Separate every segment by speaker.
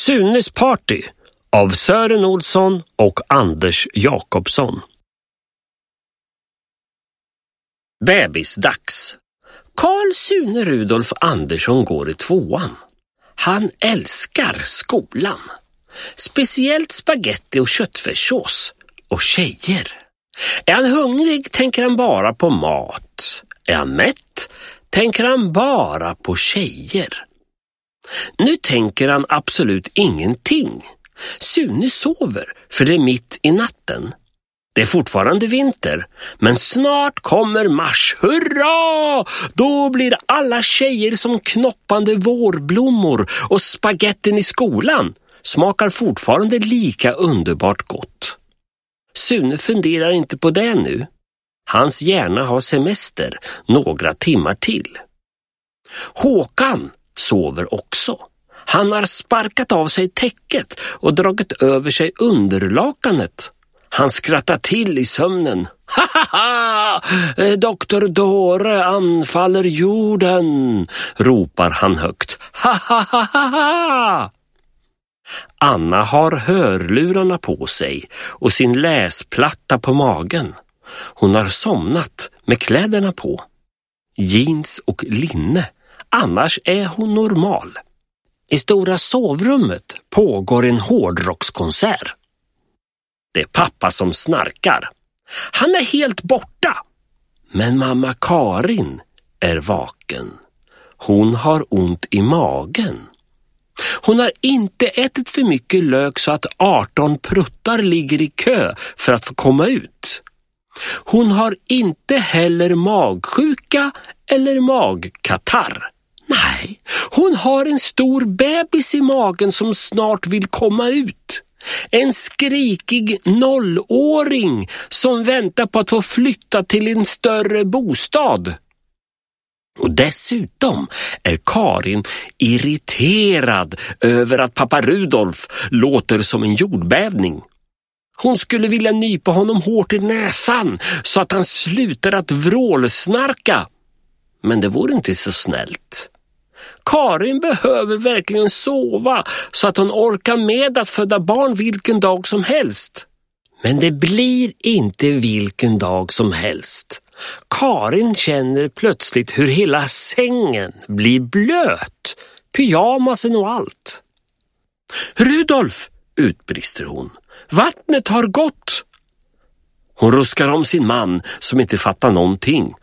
Speaker 1: Sunes party av Sören Olsson och Anders Jakobsson. Bebisdags. Carl Sune Rudolf Andersson går i 2:an. Han älskar skolan. Speciellt spaghetti och köttfärssås och tjejer. Är han hungrig tänker han bara på mat. Är han mätt tänker han bara på tjejer. Nu tänker han absolut ingenting. Sune sover för det är mitt i natten. Det är fortfarande vinter, men snart kommer mars. Hurra! Då blir alla tjejer som knoppande vårblommor och spagetten i skolan smakar fortfarande lika underbart gott. Sune funderar inte på det nu. Hans hjärna har semester några timmar till. Håkan sover också. Han har sparkat av sig täcket och dragit över sig underlakanet. Han skrattar till i sömnen. Ha ha ha! Doktor Dore anfaller jorden, ropar han högt. Ha ha ha ha ha! Anna har hörlurarna på sig och sin läsplatta på magen. Hon har somnat med kläderna på. Jeans och linne. Annars är hon normal. I stora sovrummet pågår en hårdrockskonsert. Det är pappa som snarkar. Han är helt borta. Men mamma Karin är vaken. Hon har ont i magen. Hon har inte ätit för mycket lök så att 18 pruttar ligger i kö för att få komma ut. Hon har inte heller magsjuka eller magkatarr. Nej, hon har en stor bebis i magen som snart vill komma ut. En skrikig 0-åring som väntar på att få flytta till en större bostad. Och dessutom är Karin irriterad över att pappa Rudolf låter som en jordbävning. Hon skulle vilja nypa honom hårt i näsan så att han slutar att vrålsnarka. Men det vore inte så snällt. Karin behöver verkligen sova så att hon orkar med att föda barn vilken dag som helst. Men det blir inte vilken dag som helst. Karin känner plötsligt hur hela sängen blir blöt, pyjamasen och allt. Rudolf, utbrister hon. Vattnet har gått. Hon ruskar om sin man som inte fattar någonting.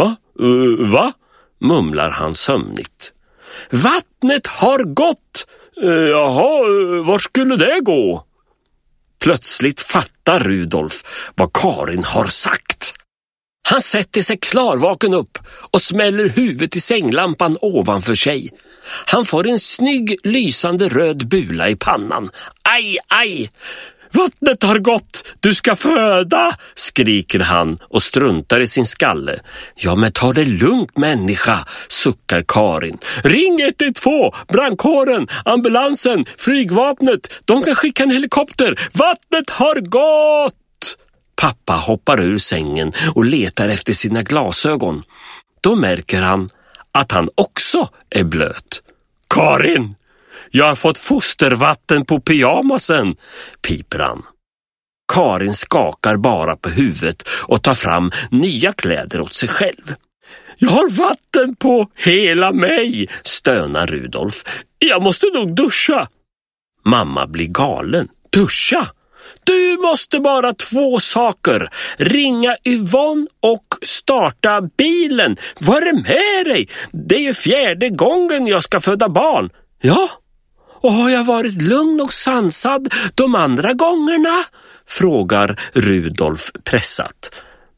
Speaker 1: Va? Mumlar han sömnigt. Vattnet har gått. Jaha, var skulle det gå? Plötsligt fattar Rudolf vad Karin har sagt. Han sätter sig klarvaken upp och smäller huvudet i sänglampan ovanför sig. Han får en snygg, lysande röd bula i pannan. Aj! Vattnet har gått, du ska föda, skriker han och struntar i sin skalle. Ja, men ta det lugnt människa, suckar Karin. Ring 112, brandkåren, ambulansen, flygvapnet, de kan skicka en helikopter. Vattnet har gått! Pappa hoppar ur sängen och letar efter sina glasögon. Då märker han att han också är blöt. Karin! Jag har fått fostervatten på pyjamasen, piper han. Karin skakar bara på huvudet och tar fram nya kläder åt sig själv. Jag har vatten på hela mig, stönar Rudolf. Jag måste nog duscha. Mamma blir galen. Duscha? Du måste bara 2 saker. Ringa Yvonne och starta bilen. Vad är det med dig? Det är ju 4:e gången jag ska föda barn. Ja? Och har jag varit lugn och sansad de andra gångerna? Frågar Rudolf pressat.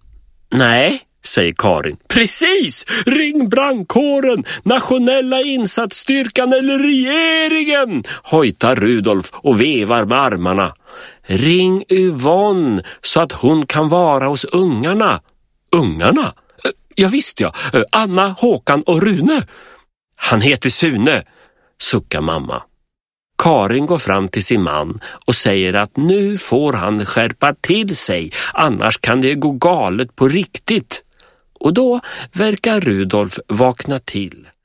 Speaker 1: Nej, säger Karin. Precis! Ring brandkåren, nationella insatsstyrkan eller regeringen! Hojtar Rudolf och vevar med armarna. Ring Yvonne så att hon kan vara hos ungarna. Ungarna? Ja visst ja. Anna, Håkan och Rune. Han heter Sune, suckar mamma. Karin går fram till sin man och säger att nu får han skärpa till sig, annars kan det gå galet på riktigt. Och då verkar Rudolf vakna till.